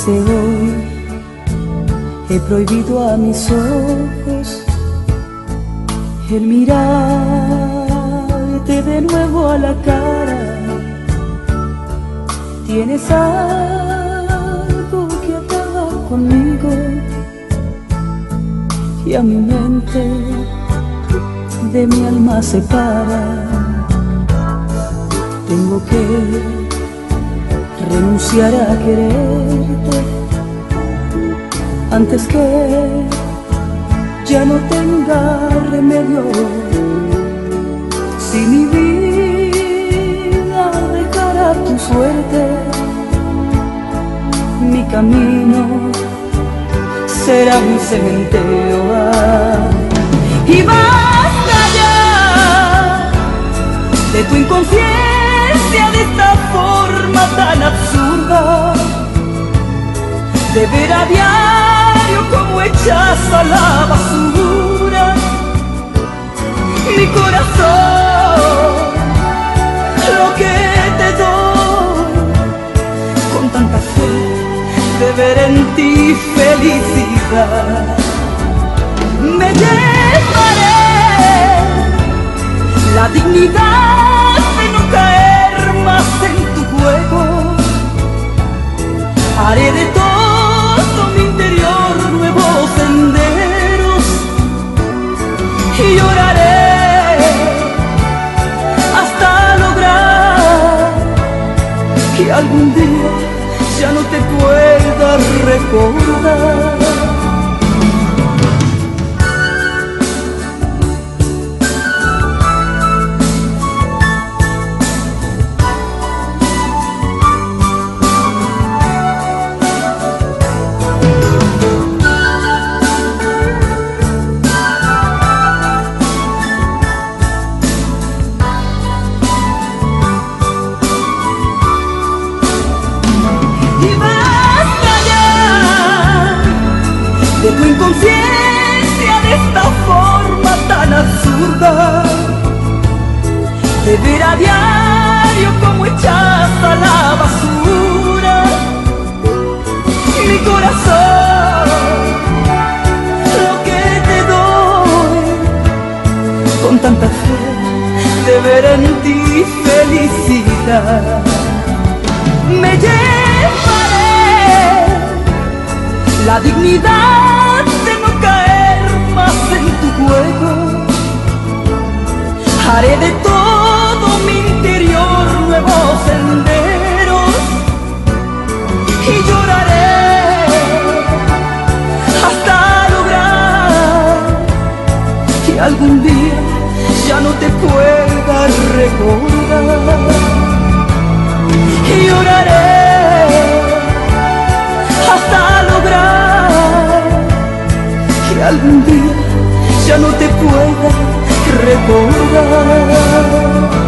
desde hoy he prohibido a mis ojos el mirarte de nuevo a la cara. Tienes algo que acaba conmigo y a mi mente de mi alma separa. Tengo que renunciar a quererte antes que ya no tenga remedio. Si mi vida dejara tu suerte, mi camino será un cementerio. Y basta ya de tu inconsciencia, de esta forma tan absurda de ver a diario como echas a la basura mi corazón, lo que te doy con tanta fe de ver en ti felicidad. Me llevaré la dignidad de no caer más en tu juego. Haré de todo mi interior nuevos senderos y lloraré hasta lograr que algún día ya no te pueda recordar. De tu inconsciencia, de esta forma tan absurda de ver a diario como echas a la basura mi corazón, lo que te doy con tanta fe de ver en ti felicidad. Me llevaré la dignidad de no caer más en tu juego. Haré de todo mi interior nuevos senderos y lloraré hasta lograr que algún día ya no te pueda recordar. Y lloraré hasta lograr que algún día ya no te pueda recordar.